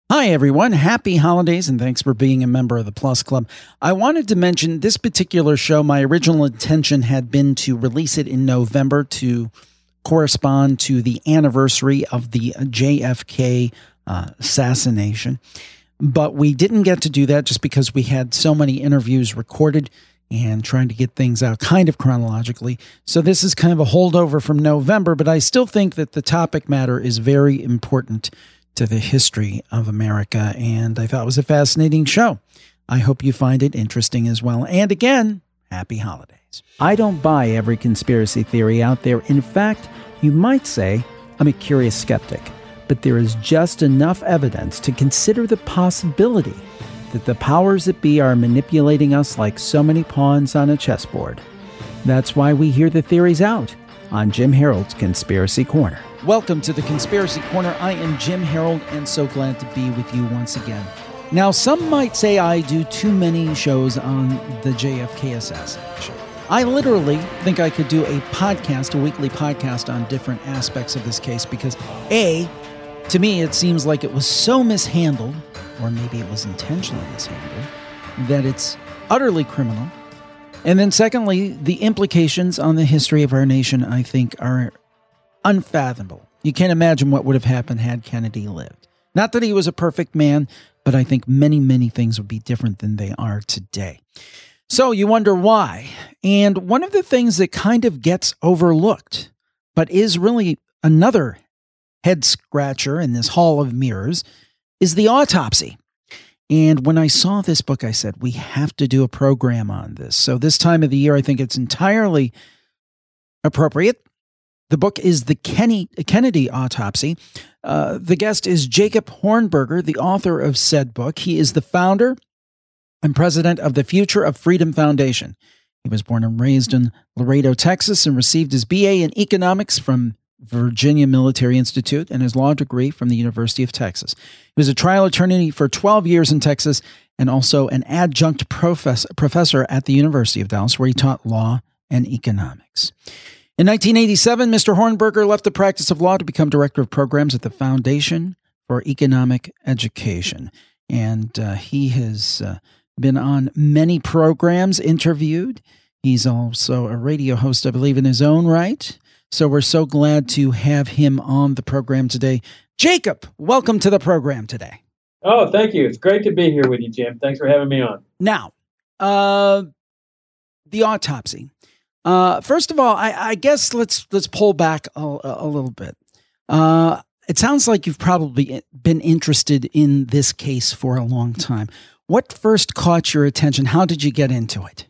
Hi, everyone. Happy holidays, and thanks for being a member of the Plus Club. I wanted to mention this particular show. My original intention had been to release it in November to correspond to the anniversary of the JFK assassination. But we didn't get to do that just because we had so many interviews recorded and trying to get things out kind of chronologically. So this is kind of a holdover from November, but I still think that the topic matter is very important to the history of America, and I thought it was a fascinating show. I hope you find it interesting as well. And again, happy holidays. I don't buy every conspiracy theory out there. In fact, you might say I'm a curious skeptic, but there is just enough evidence to consider the possibility that the powers that be are manipulating us like so many pawns on a chessboard. That's why we hear the theories out on Jim Harold's Conspiracy Corner. Welcome to the Conspiracy Corner. I am Jim Harold, and so glad to be with you once again. Now, some might say I do too many shows on the JFK assassination. I literally think I could do a weekly podcast on different aspects of this case because, A, to me it seems like it was so mishandled, or maybe it was intentionally mishandled, that it's utterly criminal. And then secondly, the implications on the history of our nation, I think, are unfathomable. You can't imagine what would have happened had Kennedy lived. Not that he was a perfect man, but I think many, many things would be different than they are today. So you wonder why. And one of the things that kind of gets overlooked, but is really another head scratcher in this hall of mirrors, is the autopsy. And when I saw this book, I said, we have to do a program on this. So this time of the year, I think it's entirely appropriate. The book is The Kennedy Autopsy. The guest is Jacob Hornberger, the author of said book. He is the founder and president of the Future of Freedom Foundation. He was born and raised in Laredo, Texas, and received his BA in economics from Virginia Military Institute and his law degree from the University of Texas. He was a trial attorney for 12 years in Texas and also an adjunct professor at the University of Dallas, where he taught law and economics. In 1987, Mr. Hornberger left the practice of law to become director of programs at the Foundation for Economic Education. And he has been on many programs, interviewed. He's also a radio host, I believe, in his own right. So we're so glad to have him on the program today. Jacob, welcome to the program today. Oh, thank you. It's great to be here with you, Jim. Thanks for having me on. Now, the autopsy. First of all, I guess let's pull back a little bit. It sounds like you've probably been interested in this case for a long time. What first caught your attention? How did you get into it?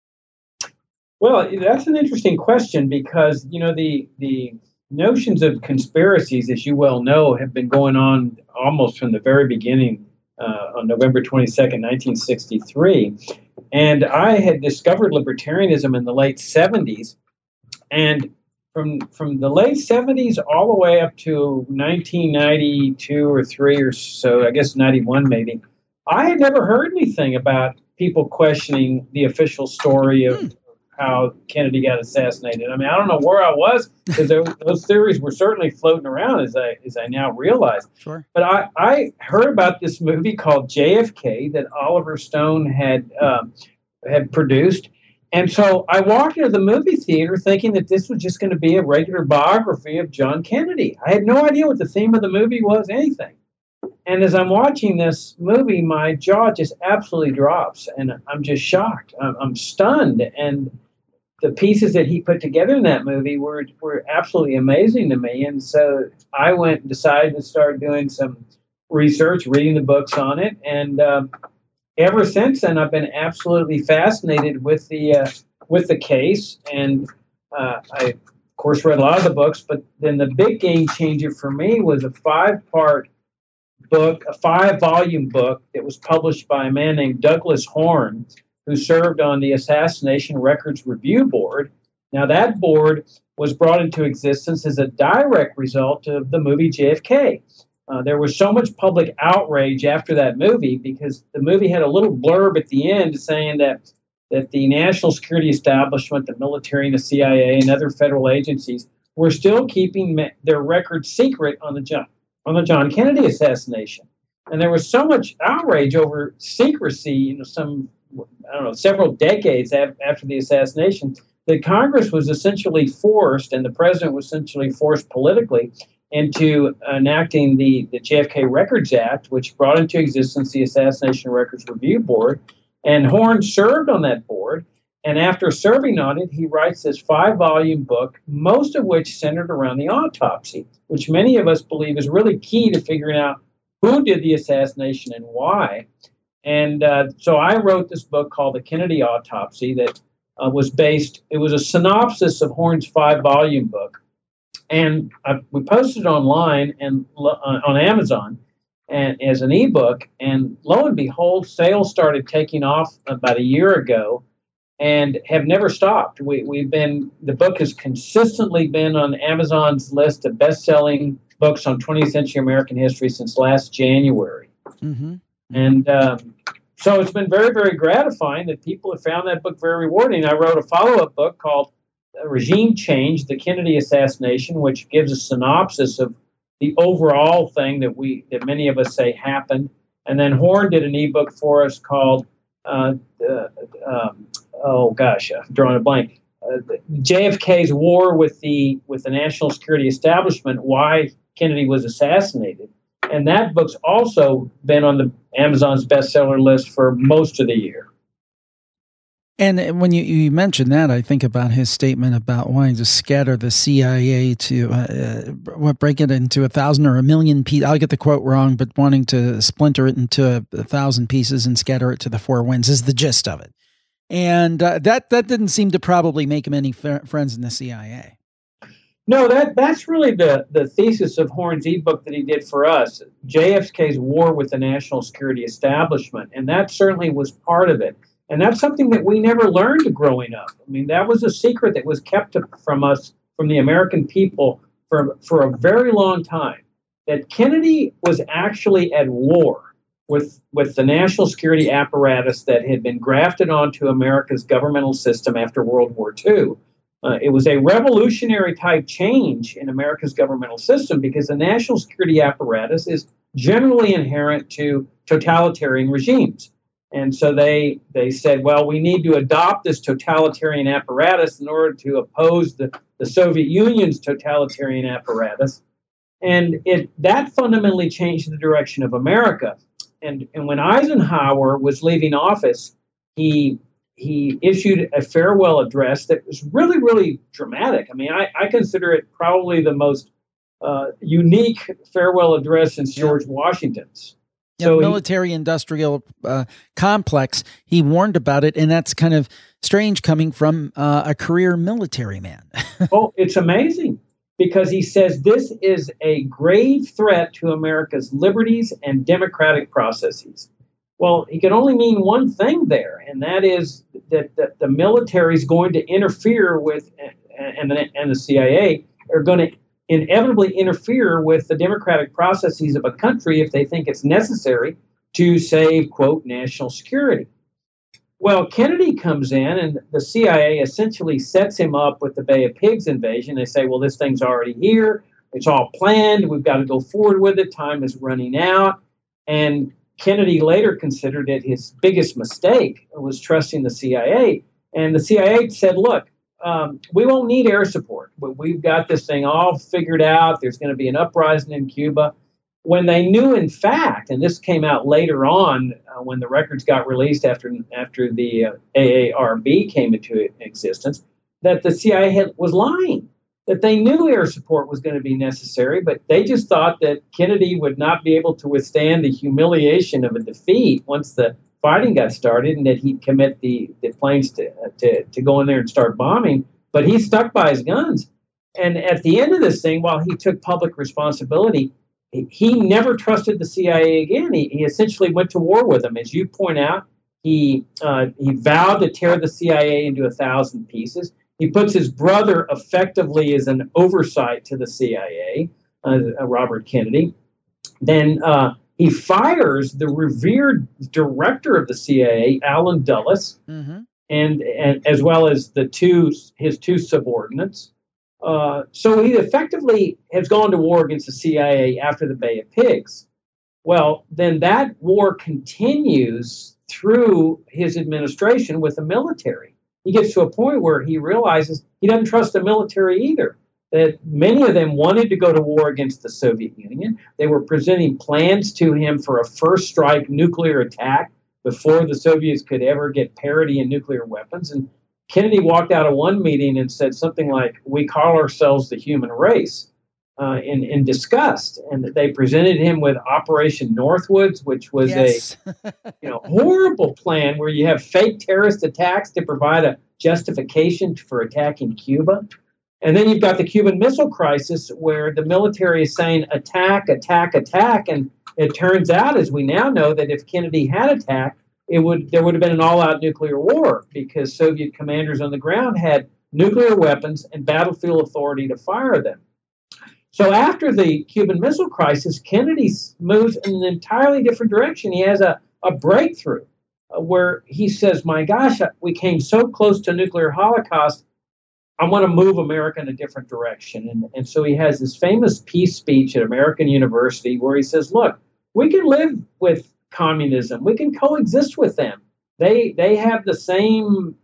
Well, that's an interesting question because, the notions of conspiracies, as you well know, have been going on almost from the very beginning on November 22nd, 1963. And I had discovered libertarianism in the late 70s. And from the late 70s all the way up to 1992 or 3 or so, I guess 91 maybe, I had never heard anything about people questioning the official story of how Kennedy got assassinated. I mean, I don't know where I was because those theories were certainly floating around as I now realize. Sure. But I heard about this movie called JFK that Oliver Stone had produced. And so I walked into the movie theater thinking that this was just going to be a regular biography of John Kennedy. I had no idea what the theme of the movie was, anything. And as I'm watching this movie, my jaw just absolutely drops, and I'm just shocked. I'm stunned. And the pieces that he put together in that movie were absolutely amazing to me. And so I went and decided to start doing some research, reading the books on it. And ever since then, I've been absolutely fascinated with the case. And I, of course, read a lot of the books. But then the big game changer for me was a 5-part book, a 5-volume book that was published by a man named Douglas Horne, who served on the Assassination Records Review Board. Now, that board was brought into existence as a direct result of the movie JFK. There was so much public outrage after that movie because the movie had a little blurb at the end saying that the national security establishment, the military and the CIA and other federal agencies were still keeping their records secret on the John Kennedy assassination. And there was so much outrage over secrecy, several decades after the assassination, that Congress was essentially forced, and the president was essentially forced politically into enacting the JFK Records Act, which brought into existence the Assassination Records Review Board. And Horne served on that board. And after serving on it, he writes this 5-volume book, most of which centered around the autopsy, which many of us believe is really key to figuring out who did the assassination and why. And so I wrote this book called The Kennedy Autopsy that it was a synopsis of Horne's 5-volume book. And we posted it online and on Amazon and as an ebook. And lo and behold, sales started taking off about a year ago and have never stopped. The book has consistently been on Amazon's list of best-selling books on 20th century American history since last January. Mm-hmm. And so it's been very, very gratifying that people have found that book very rewarding. I wrote a follow-up book called Regime Change, The Kennedy Assassination, which gives a synopsis of the overall thing that many of us say happened. And then Horne did an ebook for us called I'm drawing a blank. JFK's war with the national security establishment, why Kennedy was assassinated. And that book's also been on the Amazon's bestseller list for most of the year. And when you mention that, I think about his statement about wanting to scatter the CIA to break it into 1,000 or 1,000,000 pieces. I'll get the quote wrong, but wanting to splinter it into 1,000 pieces and scatter it to the four winds is the gist of it. And that didn't seem to probably make him any friends in the CIA. No, that's really the thesis of Horne's ebook that he did for us, JFK's war with the national security establishment. And that certainly was part of it. And that's something that we never learned growing up. I mean, that was a secret that was kept from us, from the American people, for a very long time, that Kennedy was actually at war with the national security apparatus that had been grafted onto America's governmental system after World War II. It was a revolutionary type change in America's governmental system because the national security apparatus is generally inherent to totalitarian regimes. And so they said, well, we need to adopt this totalitarian apparatus in order to oppose the Soviet Union's totalitarian apparatus. And that fundamentally changed the direction of America. And when Eisenhower was leaving office, he issued a farewell address that was really, really dramatic. I mean, I consider it probably the most unique farewell address since George Washington's. Yeah, so military-industrial complex, he warned about it, and that's kind of strange coming from a career military man. Oh, it's amazing, because he says this is a grave threat to America's liberties and democratic processes. Well, he could only mean one thing there, and that is that the military is going to interfere with, and the CIA are going to inevitably interfere with the democratic processes of a country if they think it's necessary to save, quote, national security. Well, Kennedy comes in and the CIA essentially sets him up with the Bay of Pigs invasion. They say, well, this thing's already here. It's all planned. We've got to go forward with it. Time is running out. And Kennedy later considered it his biggest mistake was trusting the CIA. And the CIA said, look, we won't need air support. We've got this thing all figured out. There's going to be an uprising in Cuba. When they knew, in fact, and this came out later on when the records got released after the AARB came into existence, that the CIA was lying, that they knew air support was going to be necessary, but they just thought that Kennedy would not be able to withstand the humiliation of a defeat once the fighting got started, and that he'd commit the planes to go in there and start bombing. But he stuck by his guns. And at the end of this thing, while he took public responsibility, he never trusted the CIA again. He essentially went to war with them. As you point out, he vowed to tear the CIA into 1,000 pieces. He puts his brother effectively as an oversight to the CIA, Robert Kennedy. Then he fires the revered director of the CIA, Allen Dulles, and as well as his two subordinates. So he effectively has gone to war against the CIA after the Bay of Pigs. Well, then that war continues through his administration with the military. He gets to a point where he realizes he doesn't trust the military either. That many of them wanted to go to war against the Soviet Union. They were presenting plans to him for a first strike nuclear attack before the Soviets could ever get parity in nuclear weapons. And Kennedy walked out of one meeting and said something like, "We call ourselves the human race," in disgust. And they presented him with Operation Northwoods, which was a horrible plan where you have fake terrorist attacks to provide a justification for attacking Cuba. And then you've got the Cuban Missile Crisis, where the military is saying attack, attack, attack. And it turns out, as we now know, that if Kennedy had attacked, there would have been an all-out nuclear war because Soviet commanders on the ground had nuclear weapons and battlefield authority to fire them. So after the Cuban Missile Crisis, Kennedy moves in an entirely different direction. He has a breakthrough where he says, my gosh, we came so close to a nuclear holocaust. I want to move America in a different direction. And so he has this famous peace speech at American University where he says, look, we can live with communism. We can coexist with them. They have the same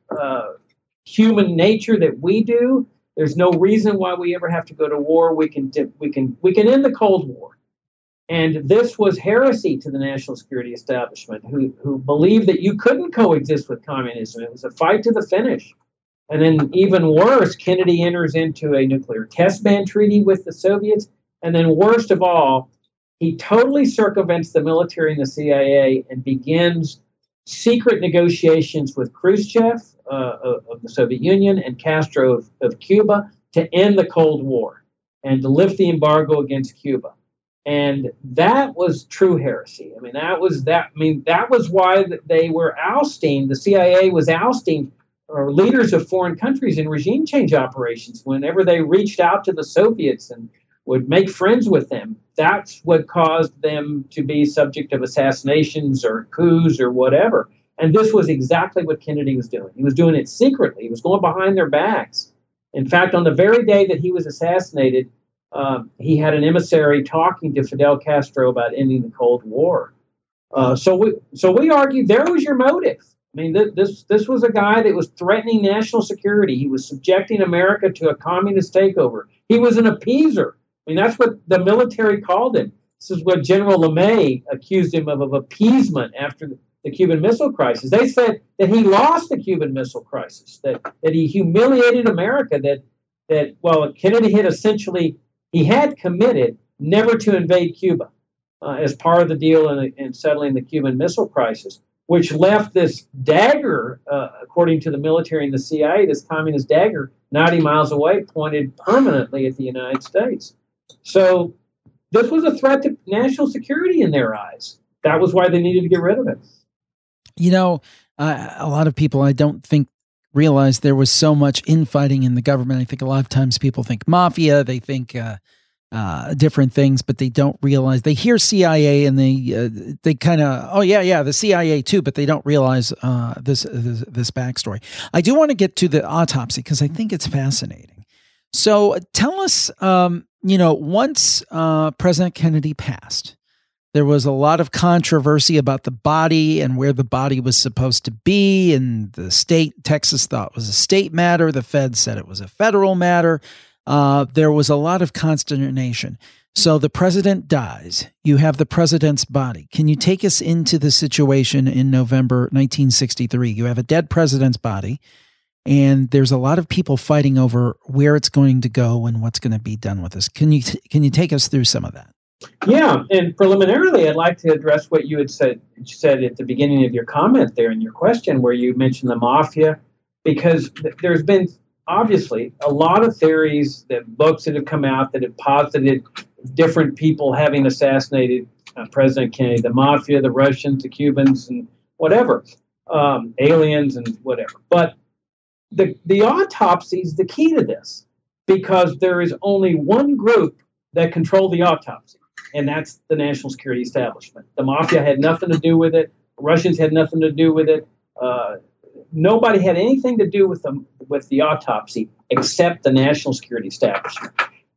human nature that we do. There's no reason why we ever have to go to war. We can end the Cold War. And this was heresy to the national security establishment who believed that you couldn't coexist with communism. It was a fight to the finish. And then even worse, Kennedy enters into a nuclear test ban treaty with the Soviets. And then worst of all, he totally circumvents the military and the CIA and begins secret negotiations with Khrushchev of the Soviet Union and Castro of Cuba to end the Cold War and to lift the embargo against Cuba. And that was true heresy. That was why they were ousting, the CIA was ousting leaders of foreign countries in regime change operations whenever they reached out to the Soviets and would make friends with them. That's what caused them to be subject of assassinations or coups or whatever. And this was exactly what Kennedy was doing. He was doing it secretly. He was going behind their backs. In fact, on the very day that he was assassinated, he had an emissary talking to Fidel Castro about ending the Cold War. So we argued there was your motive. This was a guy that was threatening national security. He was subjecting America to a communist takeover. He was an appeaser. That's what the military called him. This is what General LeMay accused him of appeasement after the Cuban Missile Crisis. They said that he lost the Cuban Missile Crisis, that he humiliated America, that Kennedy had committed never to invade Cuba as part of the deal in settling the Cuban Missile Crisis, which left this dagger, according to the military and the CIA, this communist dagger 90 miles away, pointed permanently at the United States. So this was a threat to national security in their eyes. That was why they needed to get rid of it. A lot of people, I don't think, realize there was so much infighting in the government. I think a lot of times people think mafia, they think different things, but they don't realize. They hear CIA and they kind of, the CIA too, but they don't realize this backstory. I do want to get to the autopsy because I think it's fascinating. So tell us, once President Kennedy passed, there was a lot of controversy about the body and where the body was supposed to be. And the state, Texas, thought it was a state matter. The Fed said it was a federal matter. There was a lot of consternation. So the president dies. You have the president's body. Can you take us into the situation in November 1963? You have a dead president's body, and there's a lot of people fighting over where it's going to go and what's going to be done with this. Can you take us through some of that? Yeah, and preliminarily, I'd like to address what you had said at the beginning of your comment there in your question, where you mentioned the mafia, because there's been obviously a lot of theories, books that have come out that have posited different people having assassinated President Kennedy, the mafia, the Russians, the Cubans, and whatever, aliens and whatever. But the autopsy is the key to this, because there is only one group that controlled the autopsy, and that's the national security establishment. The mafia had nothing to do with it. The Russians had nothing to do with it. Nobody had anything to do with the autopsy except the national security establishment.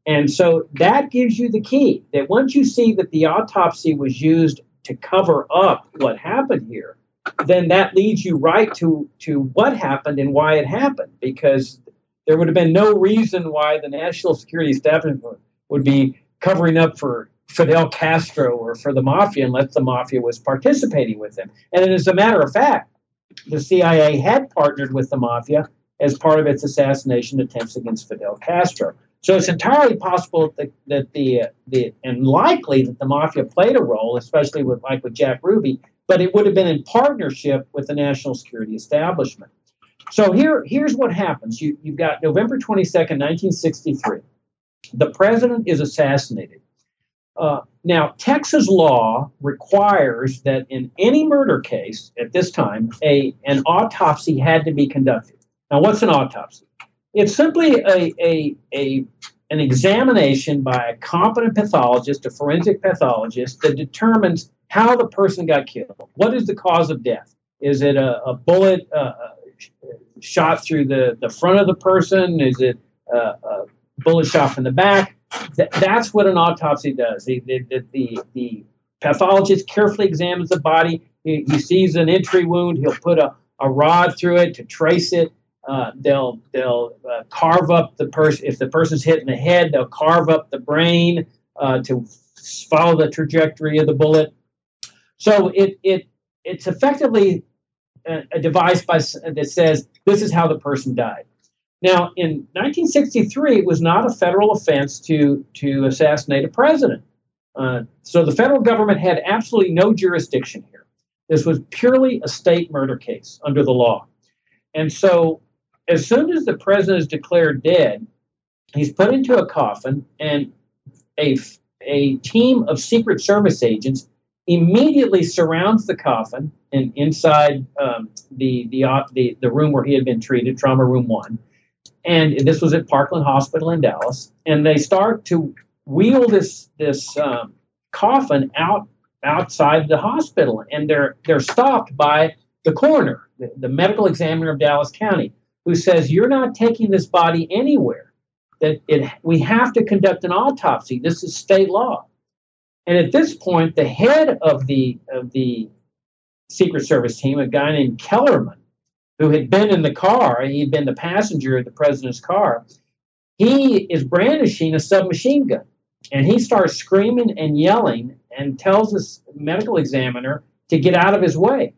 And so that gives you the key, that once you see that the autopsy was used to cover up what happened here, then that leads you right to what happened and why it happened, because there would have been no reason why the national security establishment would be covering up for Fidel Castro or for the mafia unless the mafia was participating with them. And as a matter of fact, the CIA had partnered with the mafia as part of its assassination attempts against Fidel Castro. So it's entirely possible that the and likely that the mafia played a role, especially with Jack Ruby, but it would have been in partnership with the national security establishment. So here's what happens. You've got November 22nd, 1963. The president is assassinated. Now, Texas law requires that in any murder case at this time, an autopsy had to be conducted. Now, what's an autopsy? It's simply an examination by a competent pathologist, a forensic pathologist, that determines how the person got killed. What is the cause of death? Is it a bullet shot through the front of the person? Is it a bullet shot from the back? That's what an autopsy does. The pathologist carefully examines the body. He sees an entry wound. He'll put a rod through it to trace it. They'll carve up the person. If the person's hit in the head, they'll carve up the brain to follow the trajectory of the bullet. So it's effectively a device that says this is how the person died. Now, in 1963, it was not a federal offense to assassinate a president. So the federal government had absolutely no jurisdiction here. This was purely a state murder case under the law. And so as soon as the president is declared dead, he's put into a coffin, and a team of Secret Service agents immediately surrounds the coffin and inside the room where he had been treated, trauma room 1. And this was at Parkland Hospital in Dallas. And they start to wheel this coffin outside the hospital, and they're stopped by the coroner, the medical examiner of Dallas County, who says, "You're not taking this body anywhere. We have to conduct an autopsy. This is state law." And at this point, the head of the Secret Service team, a guy named Kellerman, who had been in the car, he'd been the passenger of the president's car, he is brandishing a submachine gun. And he starts screaming and yelling and tells this medical examiner to get out of his way.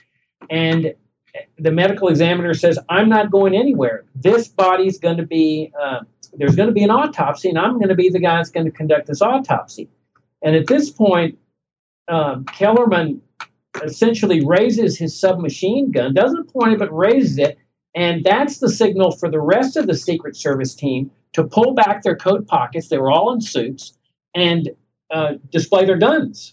And the medical examiner says, "I'm not going anywhere. This body's going to be, there's going to be an autopsy, and I'm going to be the guy that's going to conduct this autopsy." And at this point, Kellerman essentially raises his submachine gun, doesn't point it, but raises it. And that's the signal for the rest of the Secret Service team to pull back their coat pockets. They were all in suits, and display their guns.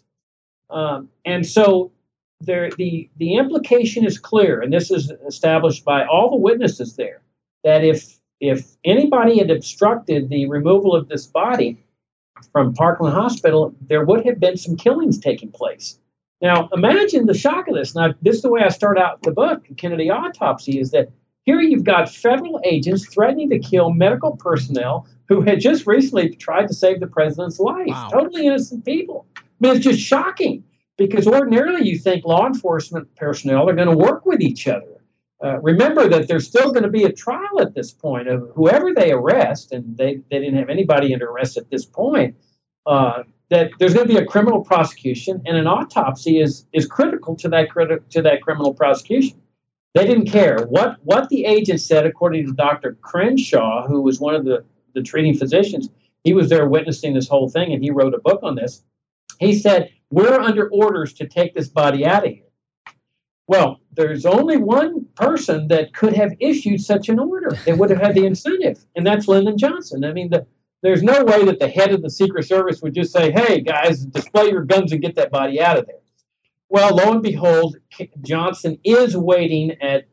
And so the implication is clear, and this is established by all the witnesses there, that if anybody had obstructed the removal of this body from Parkland Hospital, there would have been some killings taking place. Now, imagine the shock of this. Now, this is the way I start out the book, Kennedy Autopsy, is that here you've got federal agents threatening to kill medical personnel who had just recently tried to save the president's life. Wow. Totally innocent people. I mean, it's just shocking, because ordinarily you think law enforcement personnel are going to work with each other. Remember that there's still going to be a trial at this point of whoever they arrest, and they didn't have anybody under arrest at this point, that there's going to be a criminal prosecution, and an autopsy is critical to that criminal prosecution. They didn't care what the agent said, according to Dr. Crenshaw, who was one of the treating physicians. He was there witnessing this whole thing, and he wrote a book on this. He said, "We're under orders to take this body out of here." Well, there's only one person that could have issued such an order that would have had the incentive, and that's Lyndon Johnson. I mean, there's no way that the head of the Secret Service would just say, "Hey, guys, display your guns and get that body out of there." Well, lo and behold, Johnson is waiting at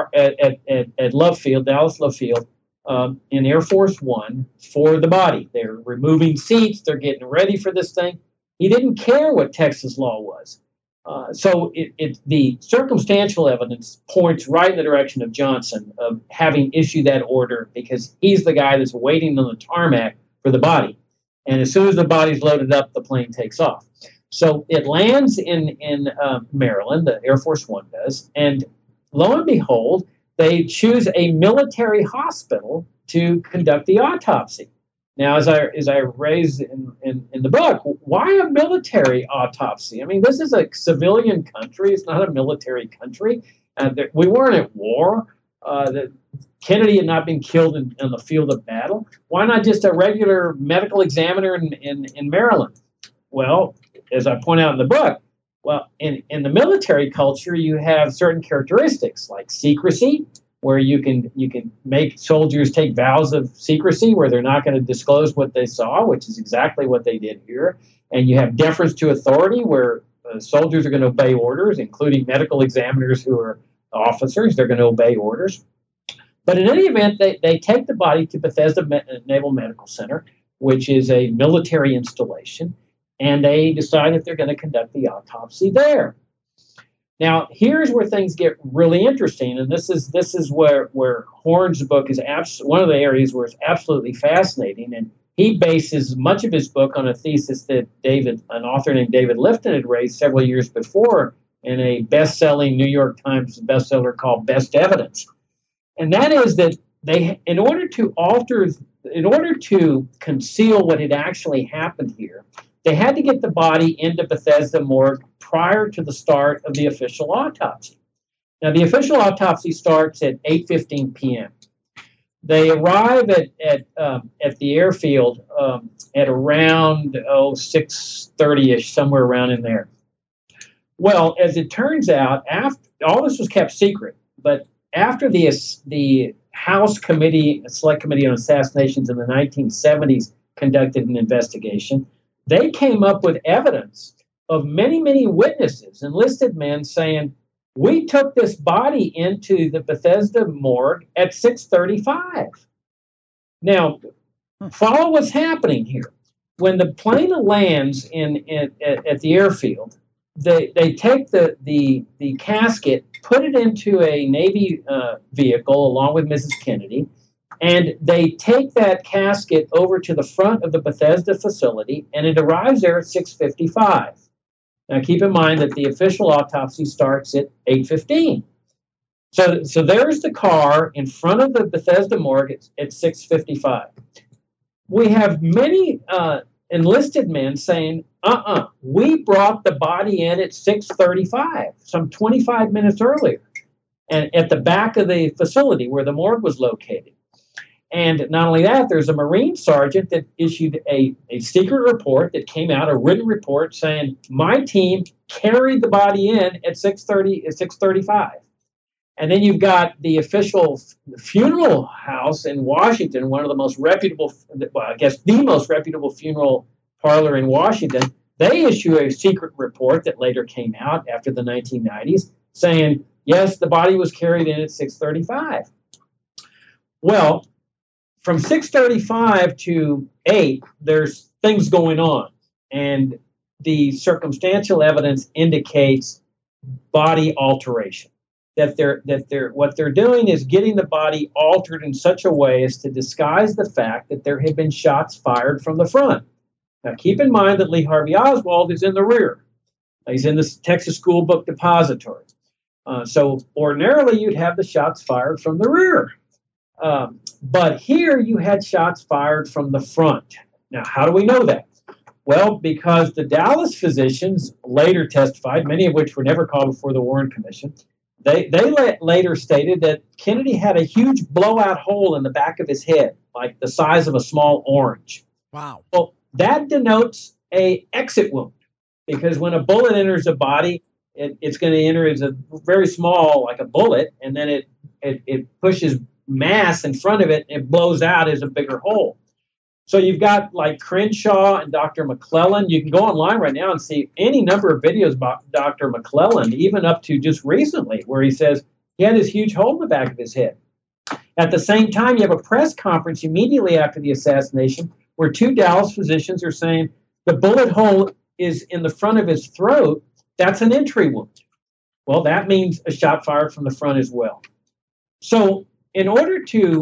Love Field, Dallas Love Field, in Air Force One for the body. They're removing seats. They're getting ready for this thing. He didn't care what Texas law was. So the circumstantial evidence points right in the direction of Johnson, of having issued that order, because he's the guy that's waiting on the tarmac for the body. And as soon as the body's loaded up, the plane takes off. So it lands in Maryland, the Air Force One does, and lo and behold, they choose a military hospital to conduct the autopsy. Now, as I raised in the book, why a military autopsy? I mean, this is a civilian country. It's not a military country. We weren't at war. Kennedy had not been killed in the field of battle. Why not just a regular medical examiner in Maryland? Well, as I point out in the book, well, in the military culture, you have certain characteristics like secrecy, where you can make soldiers take vows of secrecy, where they're not going to disclose what they saw, which is exactly what they did here. And you have deference to authority, where soldiers are going to obey orders, including medical examiners who are officers. They're going to obey orders. But in any event, they take the body to Bethesda Naval Medical Center, which is a military installation, and they decide if they're going to conduct the autopsy there. Now, here's where things get really interesting, and this is where Horn's book is one of the areas where it's absolutely fascinating, and he bases much of his book on a thesis that an author named David Lifton had raised several years before in a best-selling New York Times bestseller called Best Evidence. And that is that in order to conceal what had actually happened here, they had to get the body into Bethesda morgue prior to the start of the official autopsy. Now, the official autopsy starts at 8:15 p.m. They arrive at the airfield at around 6:30ish, somewhere around in there. Well, as it turns out, all this was kept secret, but after the House Select Committee on Assassinations in the 1970s conducted an investigation, they came up with evidence of many, many witnesses, enlisted men, saying, we took this body into the Bethesda morgue at 6:35. Now, follow what's happening here. When the plane lands at the airfield, they take the casket, put it into a Navy vehicle along with Mrs. Kennedy, and they take that casket over to the front of the Bethesda facility, and it arrives there at 6:55. Now, keep in mind that the official autopsy starts at 8:15. So there's the car in front of the Bethesda morgue at 6:55. We have many enlisted men saying, we brought the body in at 6:35, some 25 minutes earlier, and at the back of the facility where the morgue was located. And not only that, there's a Marine sergeant that issued a secret report that came out, a written report saying, my team carried the body in at 6:35. And then you've got the official funeral house in Washington, one of the most reputable, well, I guess the most reputable funeral parlor in Washington. They issue a secret report that later came out after the 1990s saying, yes, the body was carried in at 6:35. Well, from 6:35 to 8, there's things going on. And the circumstantial evidence indicates body alteration. What they're doing is getting the body altered in such a way as to disguise the fact that there had been shots fired from the front. Now, keep in mind that Lee Harvey Oswald is in the rear. He's in the Texas School Book Depository. So ordinarily, you'd have the shots fired from the rear. But here you had shots fired from the front. Now, how do we know that? Well, because the Dallas physicians later testified, many of which were never called before the Warren Commission, they later stated that Kennedy had a huge blowout hole in the back of his head, like the size of a small orange. Wow. Well, that denotes an exit wound, because when a bullet enters a body, it's going to enter as a very small, like a bullet, and then it pushes mass in front of it, and it blows out as a bigger hole. So you've got like Crenshaw and Dr. McClellan. You can go online right now and see any number of videos about Dr. McClellan, even up to just recently, where he says he had this huge hole in the back of his head. At the same time, you have a press conference immediately after the assassination where two Dallas physicians are saying the bullet hole is in the front of his throat. That's an entry wound. Well, that means a shot fired from the front as well. So in order to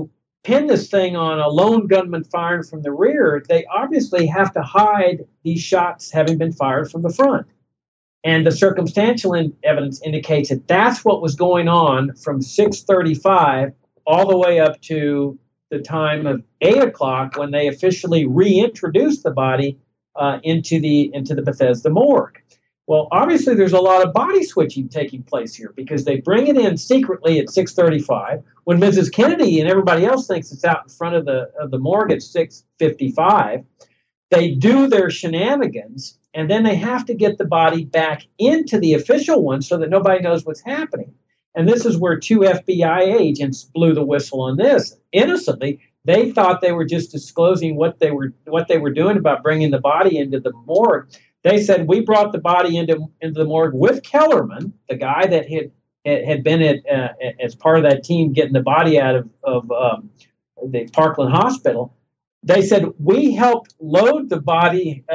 pin this thing on a lone gunman firing from the rear, they obviously have to hide these shots having been fired from the front. And the circumstantial evidence indicates that that's what was going on from 6:35 all the way up to the time of 8 o'clock when they officially reintroduced the body into the Bethesda morgue. Well, obviously, there's a lot of body switching taking place here because they bring it in secretly at 6:35 when Mrs. Kennedy and everybody else thinks it's out in front of the morgue at 6:55. They do their shenanigans, and then they have to get the body back into the official one so that nobody knows what's happening. And this is where 2 FBI agents blew the whistle on this. Innocently, they thought they were just disclosing what they were doing about bringing the body into the morgue. They said, we brought the body into the morgue with Kellerman, the guy that had been as part of that team getting the body out of the Parkland Hospital. They said, we helped load the body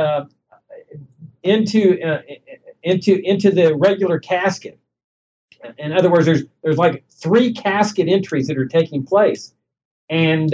into the regular casket. In other words, there's like 3 casket entries that are taking place, and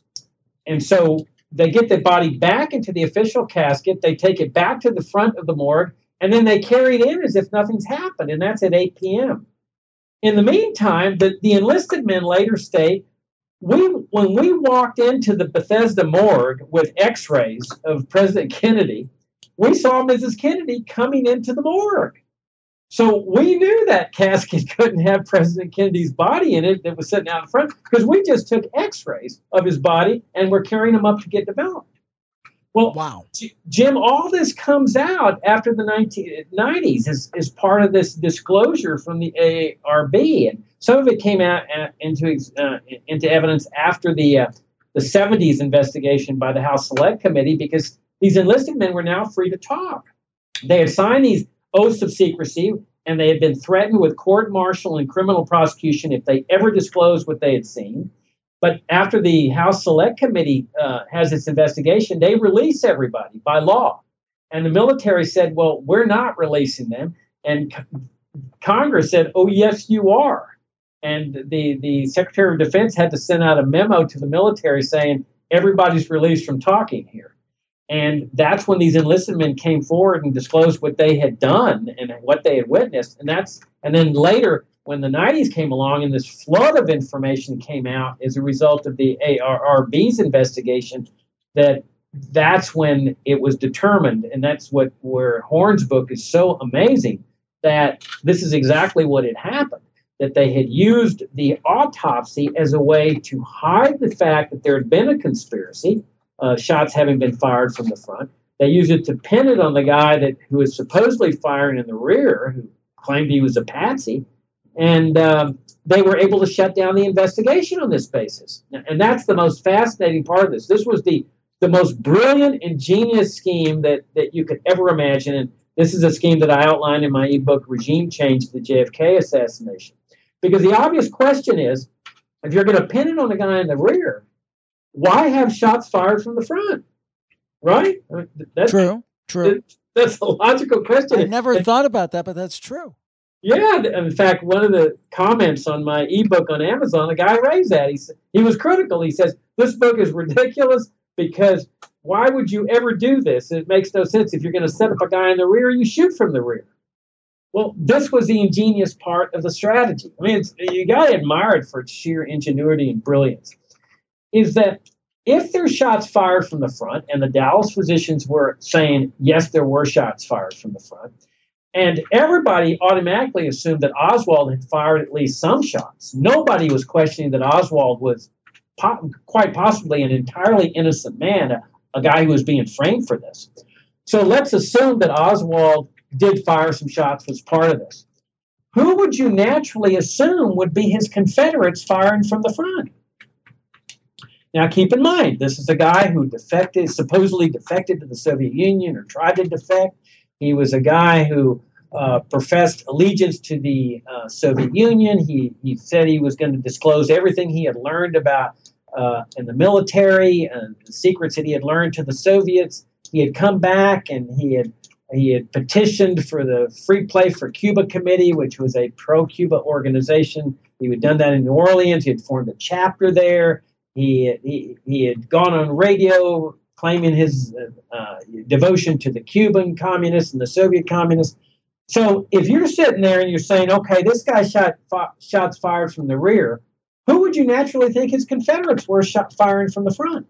so they get the body back into the official casket. They take it back to the front of the morgue, and then they carry it in as if nothing's happened, and that's at 8 p.m. In the meantime, the enlisted men later state, when we walked into the Bethesda morgue with X-rays of President Kennedy, we saw Mrs. Kennedy coming into the morgue. So we knew that casket couldn't have President Kennedy's body in it that was sitting out in front because we just took X-rays of his body and we're carrying him up to get developed. Well, wow, Jim, all this comes out after the 1990s as part of this disclosure from the ARB, and some of it came out into evidence after the 70s investigation by the House Select Committee because these enlisted men were now free to talk. They had signed these oaths of secrecy, and they had been threatened with court-martial and criminal prosecution if they ever disclosed what they had seen. But after the House Select Committee has its investigation, they release everybody by law. And the military said, well, we're not releasing them. And Congress said, oh, yes, you are. And the Secretary of Defense had to send out a memo to the military saying, everybody's released from talking here. And that's when these enlisted men came forward and disclosed what they had done and what they had witnessed. And then later, when the 90s came along and this flood of information came out as a result of the ARRB's investigation, that's when it was determined. And that's where Horn's book is so amazing, that this is exactly what had happened, that they had used the autopsy as a way to hide the fact that there had been a conspiracy, shots having been fired from the front. They used it to pin it on the guy who was supposedly firing in the rear, who claimed he was a patsy, and they were able to shut down the investigation on this basis. And that's the most fascinating part of this. This was the most brilliant, ingenious scheme that you could ever imagine, and this is a scheme that I outlined in my ebook, Regime Change, the JFK Assassination. Because the obvious question is, if you're going to pin it on the guy in the rear, why have shots fired from the front? Right? I mean, that's true. That's a logical question. I never thought about that, but that's true. Yeah. In fact, one of the comments on my ebook on Amazon, a guy raised that. He was critical. He says, this book is ridiculous because why would you ever do this? It makes no sense. If you're going to set up a guy in the rear, you shoot from the rear. Well, this was the ingenious part of the strategy. I mean, you got to admire it for its sheer ingenuity and brilliance. Is that if there's shots fired from the front, and the Dallas physicians were saying, yes, there were shots fired from the front, and everybody automatically assumed that Oswald had fired at least some shots. Nobody was questioning that Oswald was quite possibly an entirely innocent man, a guy who was being framed for this. So let's assume that Oswald did fire some shots as part of this. Who would you naturally assume would be his Confederates firing from the front? Now, keep in mind, this is a guy who supposedly defected to the Soviet Union or tried to defect. He was a guy who professed allegiance to the Soviet Union. He said he was going to disclose everything he had learned about in the military and the secrets that he had learned to the Soviets. He had come back and he had petitioned for the Free Play for Cuba Committee, which was a pro-Cuba organization. He had done that in New Orleans. He had formed a chapter there. He had gone on radio claiming his devotion to the Cuban communists and the Soviet communists. So if you're sitting there and you're saying, okay, this guy shots fired from the rear, who would you naturally think his Confederates were firing from the front?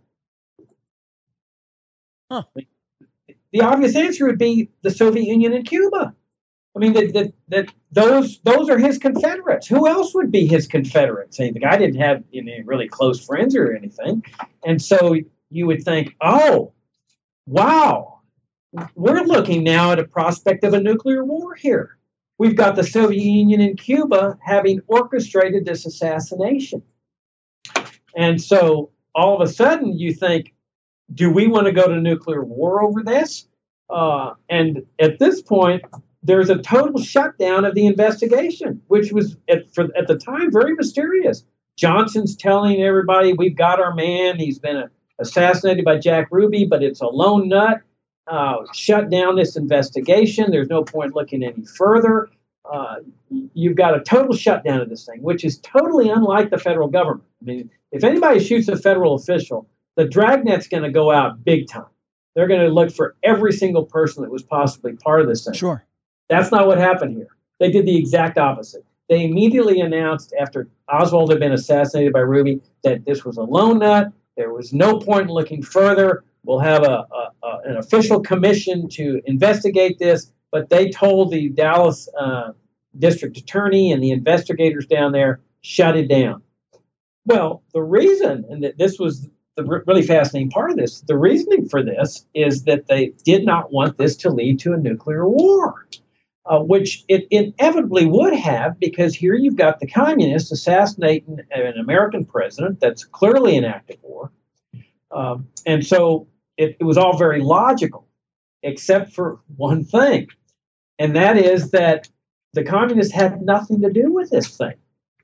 Huh. The obvious answer would be the Soviet Union and Cuba. I mean, those are his Confederates. Who else would be his Confederates? The guy didn't have any really close friends or anything. And so you would think, oh, wow, we're looking now at a prospect of a nuclear war here. We've got the Soviet Union and Cuba having orchestrated this assassination. And so all of a sudden you think, do we want to go to nuclear war over this? And at this point, there's a total shutdown of the investigation, which was at the time very mysterious. Johnson's telling everybody, we've got our man. He's been assassinated by Jack Ruby, but it's a lone nut. Shut down this investigation. There's no point looking any further. You've got a total shutdown of this thing, which is totally unlike the federal government. I mean, if anybody shoots a federal official, the dragnet's going to go out big time. They're going to look for every single person that was possibly part of this thing. Sure. That's not what happened here. They did the exact opposite. They immediately announced after Oswald had been assassinated by Ruby that this was a lone nut. There was no point in looking further. We'll have an official commission to investigate this. But they told the Dallas district attorney and the investigators down there, shut it down. Well, the reason, and this was the really fascinating part of this, the reasoning for this is that they did not want this to lead to a nuclear war, which it inevitably would have, because here you've got the communists assassinating an American president that's clearly an act of war. And so it was all very logical, except for one thing, and that is that the communists had nothing to do with this thing.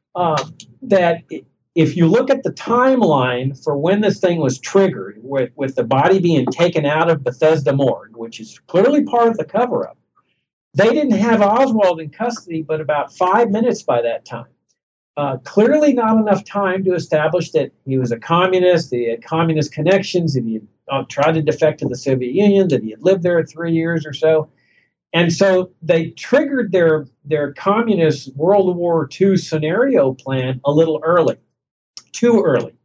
If you look at the timeline for when this thing was triggered, with the body being taken out of Bethesda Morgue, which is clearly part of the cover-up, they didn't have Oswald in custody but about 5 minutes by that time. Clearly not enough time to establish that he was a communist, that he had communist connections, that he had tried to defect to the Soviet Union, that he had lived there 3 years or so. And so they triggered their communist World War II scenario plan a little early, too early.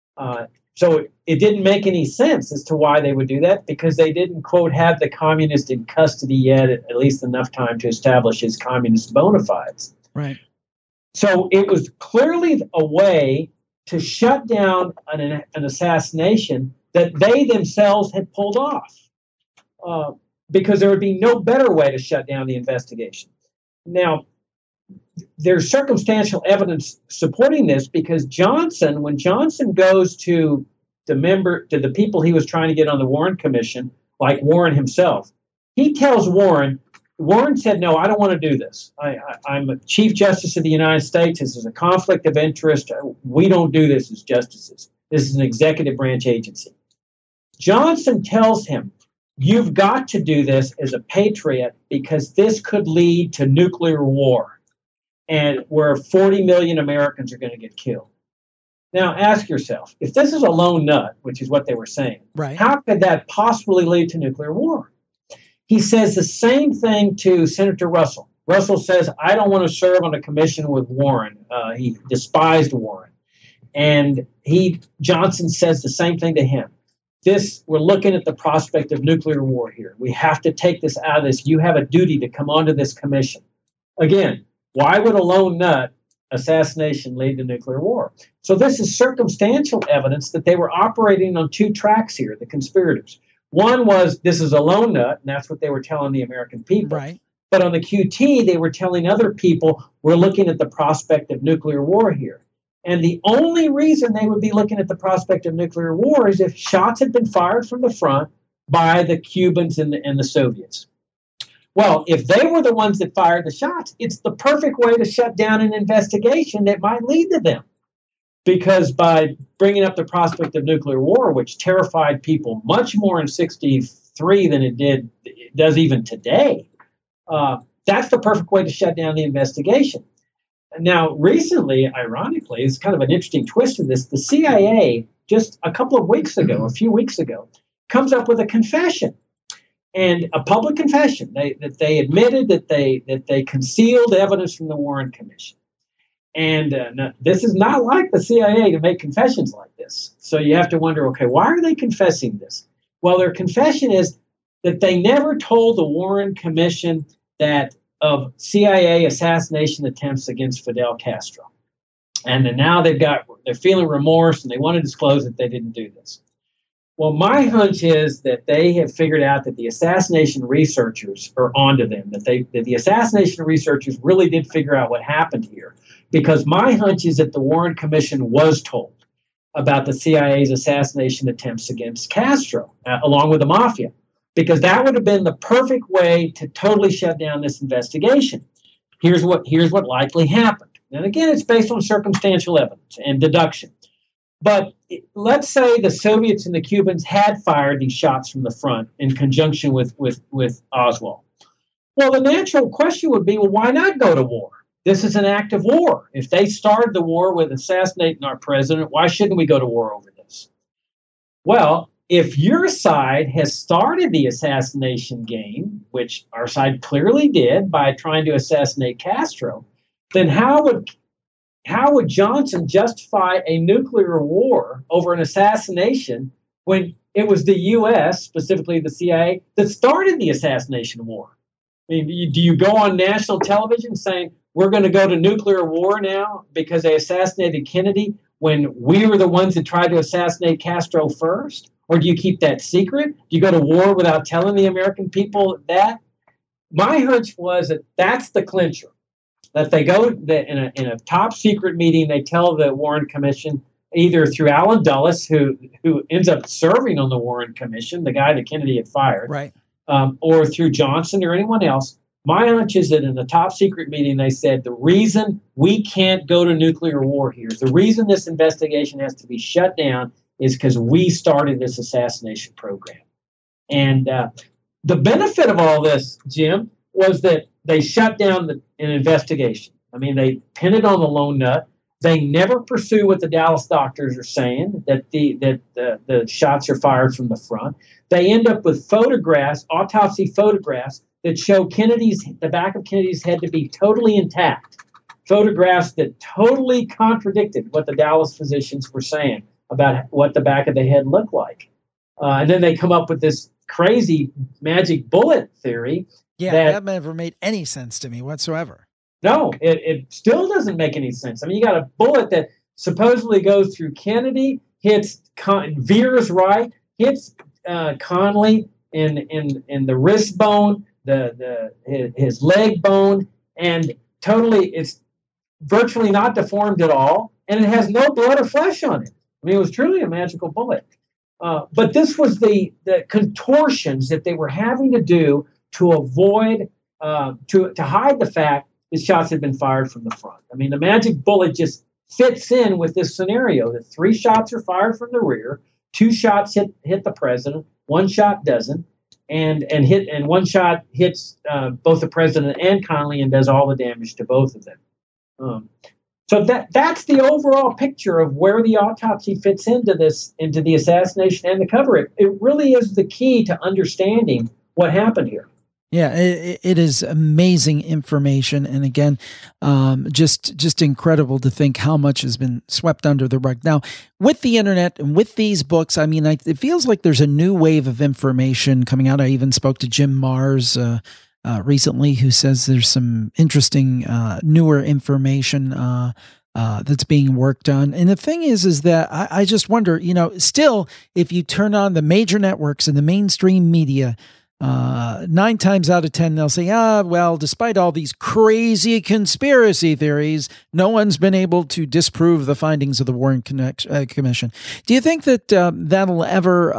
So it didn't make any sense as to why they would do that, because they didn't, quote, have the communist in custody yet, at least enough time to establish his communist bona fides. Right. So it was clearly a way to shut down an assassination that they themselves had pulled off, because there would be no better way to shut down the investigation. Now, there's circumstantial evidence supporting this, because when Johnson goes to the people he was trying to get on the Warren Commission, like Warren himself, he tells Warren said, no, I don't want to do this. I'm a Chief Justice of the United States. This is a conflict of interest. We don't do this as justices. This is an executive branch agency. Johnson tells him, you've got to do this as a patriot, because this could lead to nuclear war, and where 40 million Americans are going to get killed. Now, ask yourself, if this is a lone nut, which is what they were saying, right, how could that possibly lead to nuclear war? He says the same thing to Senator Russell. Russell says, I don't want to serve on a commission with Warren. He despised Warren. And Johnson says the same thing to him. We're looking at the prospect of nuclear war here. We have to take this out of this. You have a duty to come onto this commission. Again, why would a lone nut assassination lead to nuclear war? So this is circumstantial evidence that they were operating on two tracks here, the conspirators. One was, this is a lone nut, and that's what they were telling the American people. Right. But on the QT, they were telling other people, we're looking at the prospect of nuclear war here. And the only reason they would be looking at the prospect of nuclear war is if shots had been fired from the front by the Cubans and the Soviets. Well, if they were the ones that fired the shots, it's the perfect way to shut down an investigation that might lead to them. Because by bringing up the prospect of nuclear war, which terrified people much more in '63 than it does even today, that's the perfect way to shut down the investigation. Now, recently, ironically, it's kind of an interesting twist to this. The CIA, just a few weeks ago, comes up with a confession, and a public confession that they admitted that they concealed evidence from the Warren Commission. And this is not like the CIA to make confessions like this. So you have to wonder, okay, why are they confessing this? Well, their confession is that they never told the Warren Commission that of CIA assassination attempts against Fidel Castro. And then now they're feeling remorse and they want to disclose that they didn't do this. Well, my hunch is that they have figured out that the assassination researchers are onto them, that the assassination researchers really did figure out what happened here. Because my hunch is that the Warren Commission was told about the CIA's assassination attempts against Castro, along with the mafia, because that would have been the perfect way to totally shut down this investigation. Here's what likely happened. And again, it's based on circumstantial evidence and deduction. But let's say the Soviets and the Cubans had fired these shots from the front in conjunction with Oswald. Well, the natural question would be, well, why not go to war? This is an act of war. If they started the war with assassinating our president, why shouldn't we go to war over this? Well, if your side has started the assassination game, which our side clearly did by trying to assassinate Castro, then how would Johnson justify a nuclear war over an assassination when it was the U.S., specifically the CIA, that started the assassination war? I mean, do you go on national television saying, we're going to go to nuclear war now because they assassinated Kennedy when we were the ones that tried to assassinate Castro first? Or do you keep that secret? Do you go to war without telling the American people that? My hunch was that that's the clincher. That they go in a top secret meeting, they tell the Warren Commission, either through Alan Dulles, who ends up serving on the Warren Commission, the guy that Kennedy had fired, right, or through Johnson or anyone else. My hunch is that in the top secret meeting, they said the reason we can't go to nuclear war here, the reason this investigation has to be shut down is because we started this assassination program. And the benefit of all this, Jim, was that they shut down an investigation. I mean, they pin it on the lone nut. They never pursue what the Dallas doctors are saying, that the shots are fired from the front. They end up with photographs, autopsy photographs, that show the back of Kennedy's head to be totally intact. Photographs that totally contradicted what the Dallas physicians were saying about what the back of the head looked like. And then they come up with this crazy magic bullet theory. Yeah, that never made any sense to me whatsoever. No, it still doesn't make any sense. I mean, you got a bullet that supposedly goes through Kennedy, veers right, hits Connally in the wrist bone, his leg bone, and totally, it's virtually not deformed at all, and it has no blood or flesh on it. I mean, it was truly a magical bullet. But this was the contortions that they were having to do to avoid, to hide the fact that shots had been fired from the front. I mean, the magic bullet just fits in with this scenario that 3 shots are fired from the rear, 2 shots hit the president, 1 shot doesn't, and 1 shot hits both the president and Connally and does all the damage to both of them. So that's the overall picture of where the autopsy fits into the assassination and the cover. It really is the key to understanding what happened here. Yeah, it is amazing information, and again, just incredible to think how much has been swept under the rug. Now, with the internet and with these books, I mean, it feels like there's a new wave of information coming out. I even spoke to Jim Marrs recently, who says there's some interesting newer information that's being worked on. And the thing is that I just wonder, still, if you turn on the major networks and the mainstream media, 9 times out of 10, they'll say, well, despite all these crazy conspiracy theories, no one's been able to disprove the findings of the Warren Commission. Do you think that that'll ever,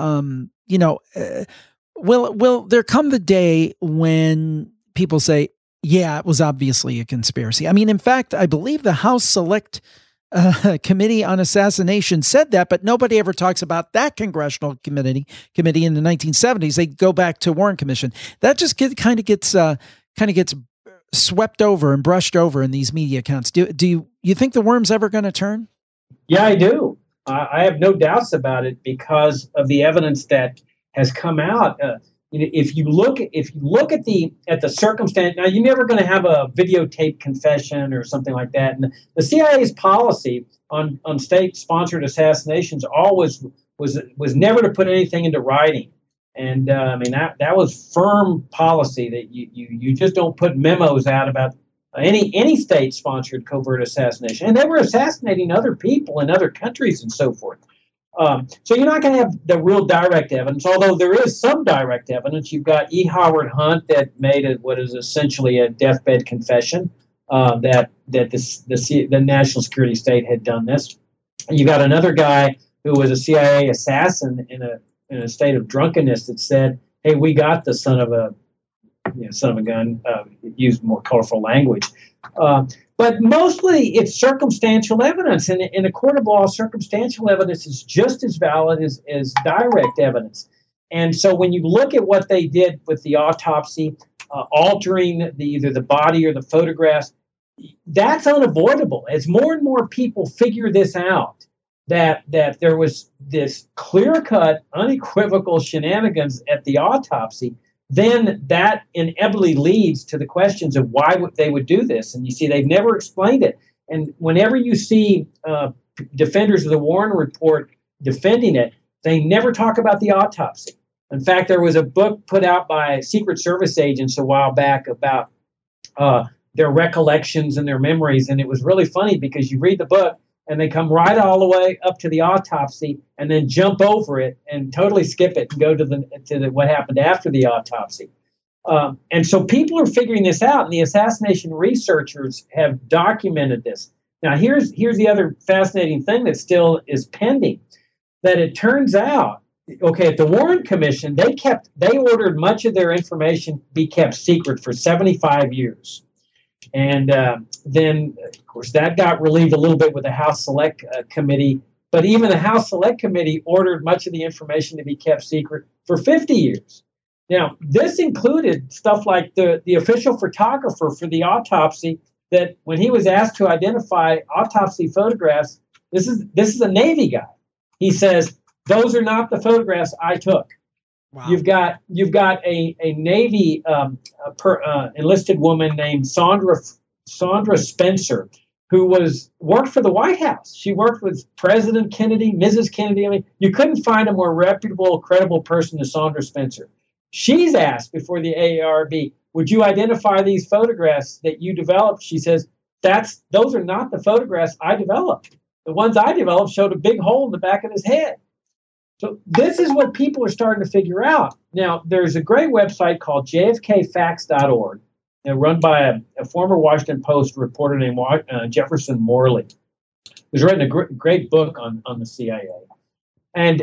will there come the day when people say, yeah, it was obviously a conspiracy? I mean, in fact, I believe the House Select Committee on Assassination said that, but nobody ever talks about that congressional committee in the 1970s. They go back to Warren Commission. That just kind of gets swept over and brushed over in these media accounts. Do you think the worm's ever going to turn? Yeah, I do. I have no doubts about it because of the evidence that has come out. If you look at the circumstance, now you're never going to have a videotape confession or something like that. And the CIA's policy on state-sponsored assassinations always was never to put anything into writing. And that was firm policy that you just don't put memos out about any state-sponsored covert assassination. And they were assassinating other people in other countries and so forth. So you're not going to have the real direct evidence, although there is some direct evidence. You've got E. Howard Hunt that made what is essentially a deathbed confession that the national security state had done this. You got another guy who was a CIA assassin in a state of drunkenness that said, "Hey, we got the son of a gun." Used more colorful language. But mostly it's circumstantial evidence. And in a court of law, circumstantial evidence is just as valid as direct evidence. And so when you look at what they did with the autopsy, altering either the body or the photographs, that's unavoidable. As more and more people figure this out, that there was this clear-cut, unequivocal shenanigans at the autopsy, then that inevitably leads to the questions of why they would do this. And you see, they've never explained it. And whenever you see defenders of the Warren Report defending it, they never talk about the autopsy. In fact, there was a book put out by Secret Service agents a while back about their recollections and their memories. And it was really funny because you read the book and they come right all the way up to the autopsy and then jump over it and totally skip it and go to what happened after the autopsy. And so people are figuring this out, and the assassination researchers have documented this. Now, here's the other fascinating thing that still is pending, that it turns out, okay, at the Warren Commission, they ordered much of their information be kept secret for 75 years. And then, of course, that got relieved a little bit with the House Select Committee. But even the House Select Committee ordered much of the information to be kept secret for 50 years. Now, this included stuff like the official photographer for the autopsy, that when he was asked to identify autopsy photographs, this is a Navy guy. He says, "Those are not the photographs I took." Wow. You've got a Navy enlisted woman named Sandra Spencer, who worked for the White House. She worked with President Kennedy, Mrs. Kennedy. I mean, you couldn't find a more reputable, credible person than Sandra Spencer. She's asked before the AARB, "Would you identify these photographs that you developed?" She says, "Those are not the photographs I developed. The ones I developed showed a big hole in the back of his head." So this is what people are starting to figure out. Now, there's a great website called jfkfacts.org, run by a former Washington Post reporter named Jefferson Morley, who's written a great book on the CIA. And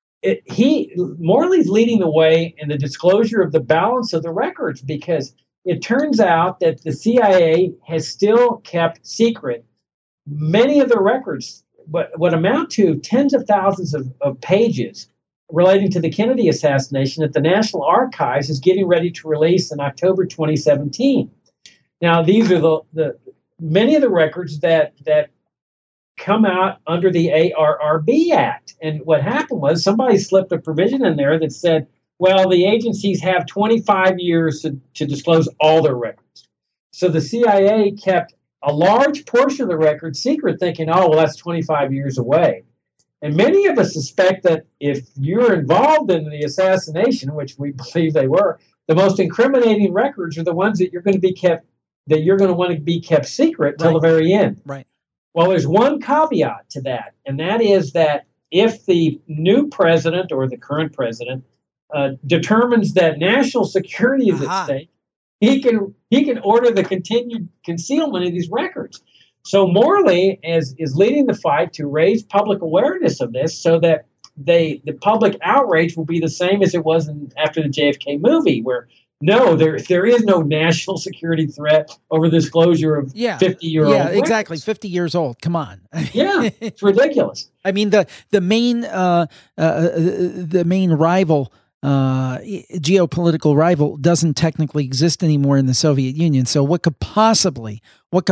Morley's leading the way in the disclosure of the balance of the records, because it turns out that the CIA has still kept secret many of the records, what amount to tens of thousands of pages relating to the Kennedy assassination that the National Archives is getting ready to release in October 2017. Now, these are the many of the records that come out under the ARRB Act. And what happened was somebody slipped a provision in there that said, well, the agencies have 25 years to disclose all their records. So the CIA kept a large portion of the record secret, thinking, oh, well, that's 25 years away. And many of us suspect that if you're involved in the assassination, which we believe they were, the most incriminating records are the ones that you're going to want to be kept secret till the very end. Right. Well, there's one caveat to that, and that is that if the new president or the current president determines that national security is at stake, he can order the continued concealment of these records. So Morley is leading the fight to raise public awareness of this, so that the public outrage will be the same as it was after the JFK movie, where no, there is no national security threat over the disclosure of 50-year-old records. Exactly, 50 years old. Come on. Yeah, it's ridiculous. I mean, the main rival geopolitical rival doesn't technically exist anymore in the Soviet Union. So what could possibly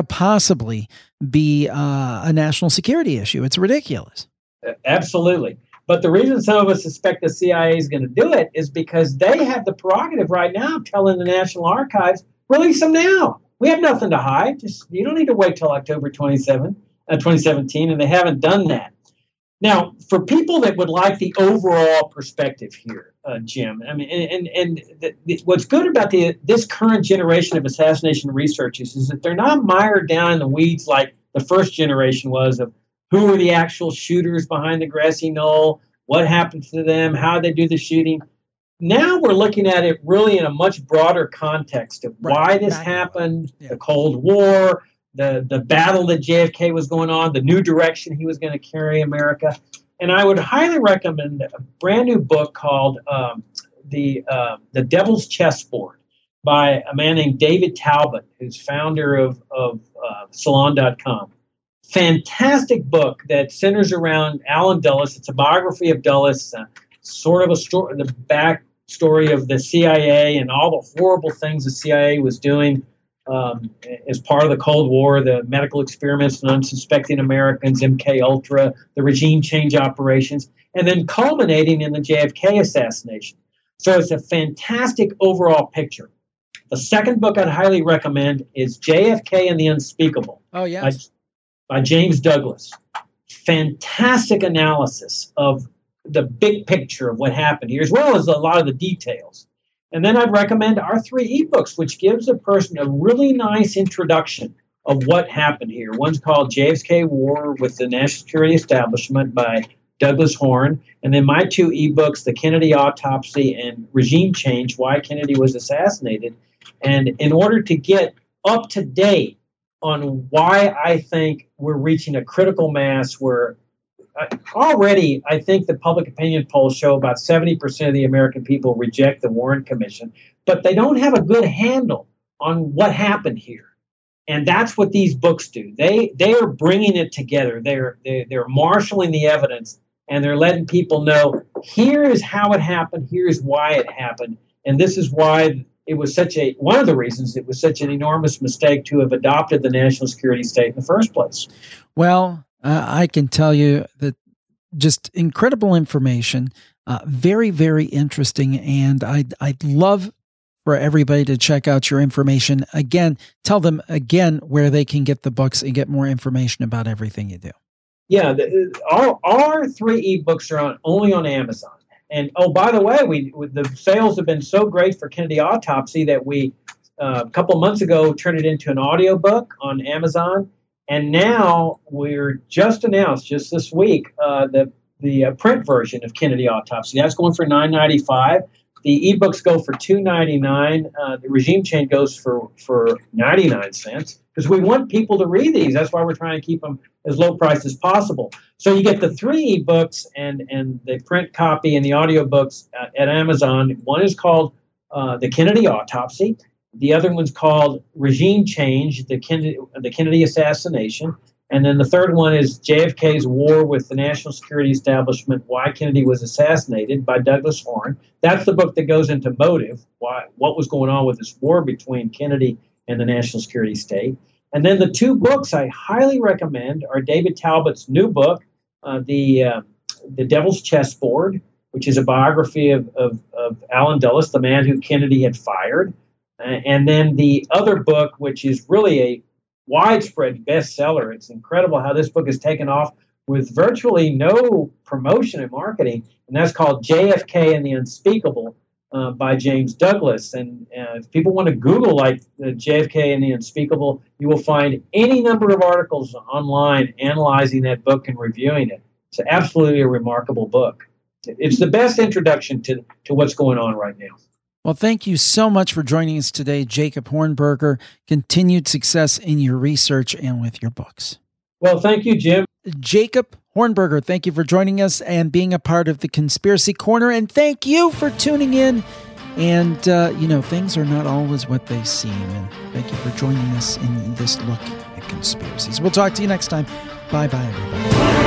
be a national security issue? It's ridiculous. Absolutely. But the reason some of us suspect the CIA is going to do it is because they have the prerogative right now of telling the National Archives, release them now. We have nothing to hide. You don't need to wait till October 2017, and they haven't done that. Now, for people that would like the overall perspective here, Jim, I mean, what's good about this current generation of assassination researchers is that they're not mired down in the weeds like the first generation was of who were the actual shooters behind the grassy knoll, what happened to them, how they do the shooting. Now we're looking at it really in a much broader context of why this happened, the Cold War, the battle that JFK was going on, the new direction he was going to carry America. And I would highly recommend a brand new book called The Devil's Chessboard by a man named David Talbot, who's founder of Salon.com. Fantastic book that centers around Allen Dulles. It's a biography of Dulles, sort of a story, the backstory of the CIA and all the horrible things the CIA was doing as part of the Cold War, the medical experiments on unsuspecting Americans, MK Ultra, the regime change operations, and then culminating in the JFK assassination. So it's a fantastic overall picture. The second book I'd highly recommend is JFK and the Unspeakable. Oh, yes. By James Douglas. Fantastic analysis of the big picture of what happened here, as well as a lot of the details. And then I'd recommend our 3 ebooks, which gives a person a really nice introduction of what happened here. One's called JFK War with the National Security Establishment by Douglas Horne. And then my 2 ebooks, The Kennedy Autopsy and Regime Change, Why Kennedy Was Assassinated. And in order to get up to date on why I think we're reaching a critical mass where already I think the public opinion polls show about 70% of the American people reject the Warren Commission, but they don't have a good handle on what happened here. And that's what these books do. They are bringing it together. They're marshaling the evidence, and they're letting people know, here is how it happened, here's why it happened, and this is why it was one of the reasons it was such an enormous mistake to have adopted the national security state in the first place. Well, I can tell you that just incredible information, very, very interesting. And I'd love for everybody to check out your information. Again, tell them again where they can get the books and get more information about everything you do. Yeah, our 3 ebooks are only on Amazon. And, oh, by the way, the sales have been so great for Kennedy Autopsy that we, a couple of months ago, turned it into an audiobook on Amazon. And now we're just announced, just this week, the print version of Kennedy Autopsy. That's going for $9.95. The ebooks go for $2.99. The Regime Change goes for 99 cents because we want people to read these. That's why we're trying to keep them as low price as possible. So you get the 3 ebooks and the print copy and the audiobooks at Amazon. One is called The Kennedy Autopsy. The other one's called Regime Change, the Kennedy Assassination. And then the third one is JFK's War with the National Security Establishment, Why Kennedy Was Assassinated by Douglas Horne. That's the book that goes into motive, what was going on with this war between Kennedy and the National Security State. And then the 2 books I highly recommend are David Talbot's new book, The Devil's Chessboard, which is a biography of Allen Dulles, the man who Kennedy had fired. And then the other book, which is really a widespread bestseller. It's incredible how this book has taken off with virtually no promotion and marketing, and that's called JFK and the Unspeakable by James Douglas. And if people want to Google like JFK and the Unspeakable, you will find any number of articles online analyzing that book and reviewing it. It's absolutely a remarkable book. It's the best introduction to what's going on right now. Well, thank you so much for joining us today, Jacob Hornberger. Continued success in your research and with your books. Well, thank you, Jim. Jacob Hornberger, thank you for joining us and being a part of the Conspiracy Corner. And thank you for tuning in. And, things are not always what they seem. And thank you for joining us in this look at conspiracies. We'll talk to you next time. Bye-bye, everybody.